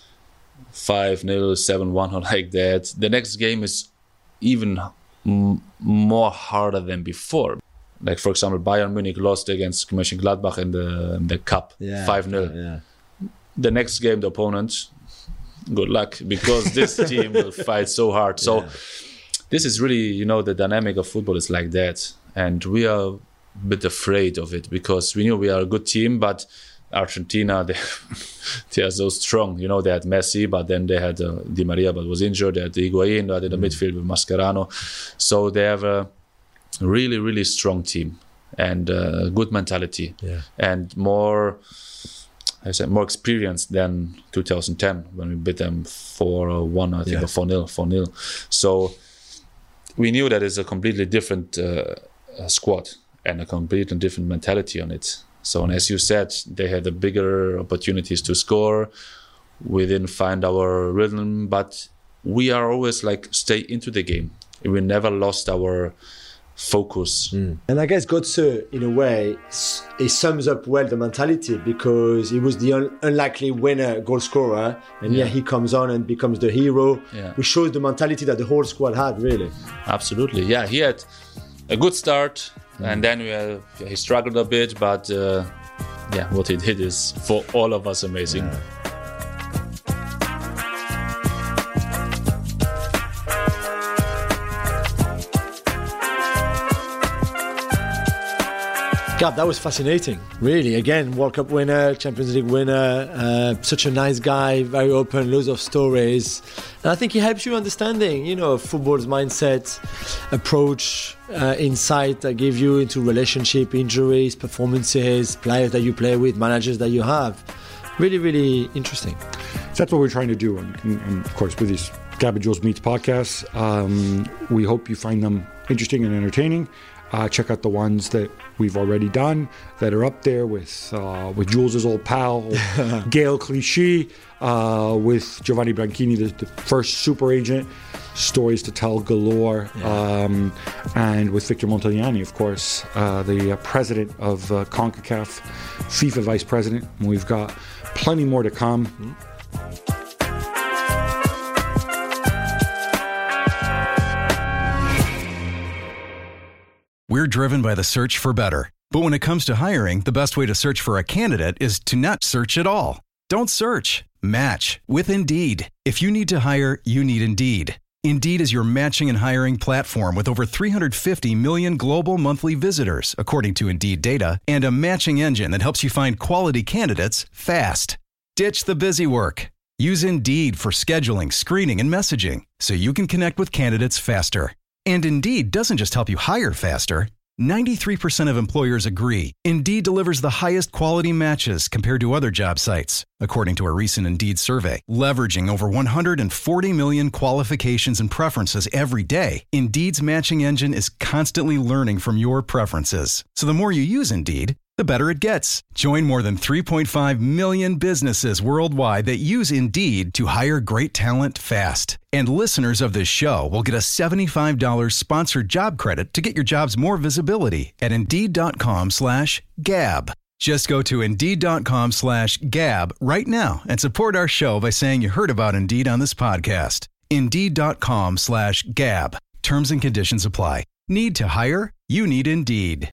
five nil, seven one or like that, the next game is even m- more harder than before. Like, for example, Bayern Munich lost against Mönchengladbach in the, in the cup, yeah, five nil. Yeah. The next game, the opponent, good luck, because this team will fight so hard. So yeah. this is really, you know, the dynamic of football is like that. And we are a bit afraid of it because we knew we are a good team, but Argentina, they, they are so strong. You know, they had Messi, but then they had uh, Di Maria, but was injured. They had Higuain, they had in the mm. midfield with Mascherano. So they have a really, really strong team and uh, good mentality. Yeah. And more, I said, more experienced than two thousand ten when we beat them four one, I think, yeah. or four nil, four nil. So we knew that it's a completely different uh, squad and a completely different mentality on it. So, and as you said, they had the bigger opportunities to score. We didn't find our rhythm, but we are always like stay into the game. We never lost our focus. Mm. And I guess Götze, in a way, it sums up well the mentality, because he was the un- unlikely winner goal scorer, and yeah. yeah, he comes on and becomes the hero, yeah. which shows the mentality that the whole squad had, really. Absolutely, yeah. He had a good start, mm. and then we had, he struggled a bit, but uh, yeah, what he did is for all of us amazing. Yeah. Gab, that was fascinating, really. Again, World Cup winner, Champions League winner, uh, such a nice guy, very open, loads of stories. And I think he helps you understanding, you know, football's mindset, approach, uh, insight that give you into relationship, injuries, performances, players that you play with, managers that you have. Really, really interesting. So that's what we're trying to do. And, and, and of course, with these Gab and Jules Meets podcasts, um, we hope you find them interesting and entertaining. Uh, check out the ones that we've already done that are up there with uh, with Jules' old pal, Gael Clichy, uh, with Giovanni Branchini, the, the first super agent, stories to tell galore, yeah. um, and with Victor Montagnani, of course, uh, the uh, president of uh, CONCACAF, FIFA vice president. We've got plenty more to come. Mm-hmm. We're driven by the search for better. But when it comes to hiring, the best way to search for a candidate is to not search at all. Don't search. Match with Indeed. If you need to hire, you need Indeed. Indeed is your matching and hiring platform with over three hundred fifty million global monthly visitors, according to Indeed data, and a matching engine that helps you find quality candidates fast. Ditch the busy work. Use Indeed for scheduling, screening, and messaging so you can connect with candidates faster. And Indeed doesn't just help you hire faster. ninety-three percent of employers agree Indeed delivers the highest quality matches compared to other job sites, according to a recent Indeed survey. Leveraging over one hundred forty million qualifications and preferences every day, Indeed's matching engine is constantly learning from your preferences. So the more you use Indeed, the better it gets. Join more than three point five million businesses worldwide that use Indeed to hire great talent fast. And listeners of this show will get a seventy-five dollars sponsored job credit to get your jobs more visibility at Indeed.com slash Gab. Just go to Indeed.com slash Gab right now and support our show by saying you heard about Indeed on this podcast. Indeed.com slash Gab. Terms and conditions apply. Need to hire? You need Indeed.